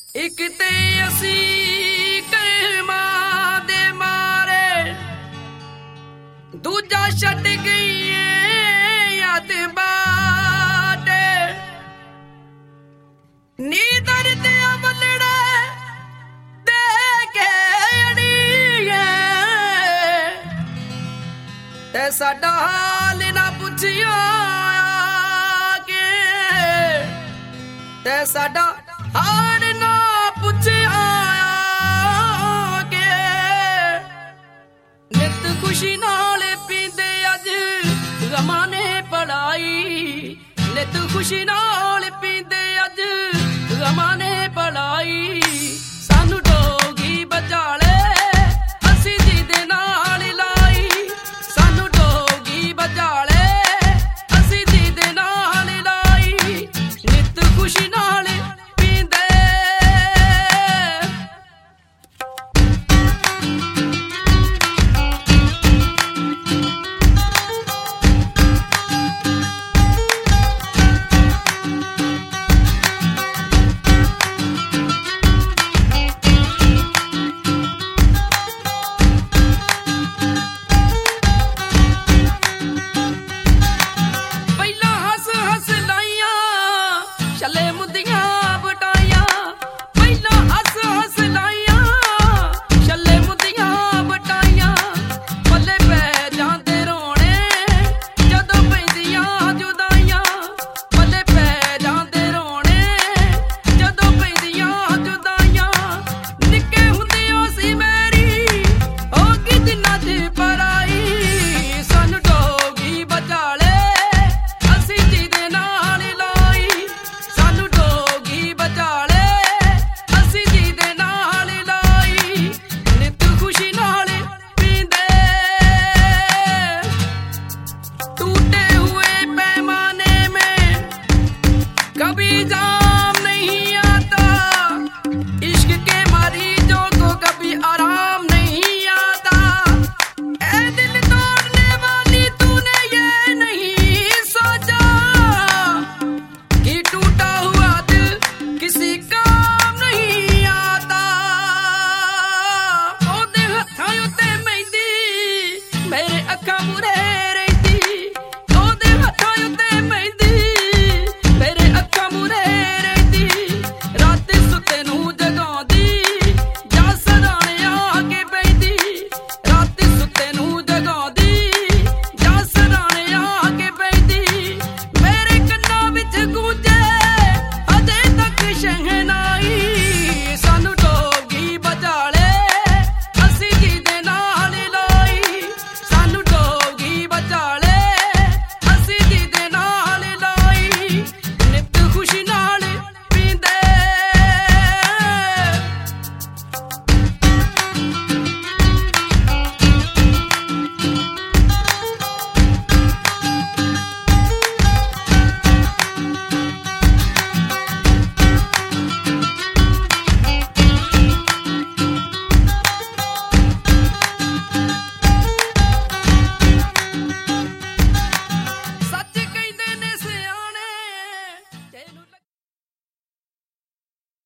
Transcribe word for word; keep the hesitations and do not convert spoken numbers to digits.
ਇੱਕ ਤੇ ਅਸੀਂ ਕਰਮਾਂ ਦੇ ਮਾਰੇ, ਦੂਜਾ ਛੱਡ ਗਈ ਯਾਦ ਬਾਟੇ ਨੀ ਦਰਦ ਅਮਲੜੇ ਦੇ ਕੇ ਅੜੀਏ ਤੇ ਸਾਡਾ ਹਾਲ ਨਾ ਪੁੱਛਿਆ ਕਿ ਤੇ ਸਾਡਾ ਹਾਲ ਨਾ ਪੁੱਛਿਆ ਕਿ ਨਿਤ ਖੁਸ਼ੀ ਨਾਲ ਪੀਂਦੇ ਅੱਜ ਗਮਾਂ ਨੇ ਪੜਾਈ, ਨਿਤ ਖੁਸ਼ੀ ਨਾਲ ਪੀਂਦੇ ਅੱਜ ਗਮਾਂ ਨੇ ਪੜਾਈ। ਸਾਨੂੰ ਡੋਗੀ ਬਚਾਲੇ ਅਸੀਂ ਜਿਹਦੇ ਨਾਲ ਲਾਈ, ਸਾਨੂੰ ਡੋਗੀ ਬਚਾਲੇ ਅਸੀਂ ਜਿਹਦੇ ਨਾਲ ਲਾਈ, ਨਿਤ ਖੁਸ਼ੀ ਨਾਲ ਪੀਂਦੇ। ਛੱਲੇ ਮੁੰਦੀਆਂ ਬਟਾਈਆਂ ਪਹਿਲਾਂ ਹੱਸ ਹੱਸ ਲਾਈਆਂ, ਛੱਲੇ ਮੁੰਦੀਆਂ ਬਟਾਈਆਂ ਪੱਲੇ ਪੈ ਜਾਂਦੇ ਰੋਣੇ ਜਦੋਂ ਪੈਂਦੀਆਂ ਜੁਦਾਈਆਂ, ਪੱਲੇ ਪੈ ਜਾਂਦੇ ਰੋਣੇ ਜਦੋਂ ਪੈਂਦੀਆਂ ਜੁਦਾਈਆਂ। ਨਿੱਕੇ ਹੁੰਦਿਆਂ ਸੀ ਮੇਰੀ ਹੋ ਗਈ ਦਿਨਾਂ ਚ ਪਰਾਈ, ਸਾਨੂੰ ਡੋਗੀ ਬਚਾਲੇ ਅਸੀਂ ਜਿਹਦੇ ਨਾਲ ਲਾਈ, ਸਾਨੂੰ ਡੋਗੀ ਬਚਾਲੇ ਅਸੀਂ ਜਿਹਦੇ ਨਾਲ ਲਾਈ, ਨਿਤ ਖੁਸ਼ੀ ਨਾਲ ਪੀਂਦੇ। टूटे हुए पैमाने में कभी जाम नहीं आता, इश्क के मरीजों को कभी आराम नहीं आता। ऐ दिल तोड़ने वाली तूने ये नहीं सोचा कि टूटा हुआ दिल किसी काम नहीं आता। ਉਹਦੇ ਹੱਥਾਂ ਉੱਤੇ ਮਹਿੰਦੀ ਮੇਰੇ ਅੱਖਾਂ ਮੂਹਰੇ ਰਹਿੰਦੀ, ਉਹਦੇ ਹੱਥਾਂ ਉੱਤੇ ਮਹਿੰਦੀ ਮੇਰੇ ਅੱਖਾਂ ਮੂਹਰੇ ਰਹਿੰਦੀ, ਰਾਤ ਸੁੱਤੇ ਨੂੰ ਜਗਾਉਂਦੀ ਜਾਂ ਸਰਾਣੇ ਆ ਕੇ ਬਹਿੰਦੀ, ਰਾਤ ਸੁੱਤੇ ਨੂੰ ਜਗਾਉਂਦੀ ਜਾਂ ਸਰਾਣੇ ਆ ਕੇ ਬਹਿੰਦੀ। ਮੇਰੇ ਕੰਨਾਂ ਵਿੱਚ ਗੂੰਜੇ ਅਜੇ ਤੱਕ ਸ਼ਹਿਨਾਈ,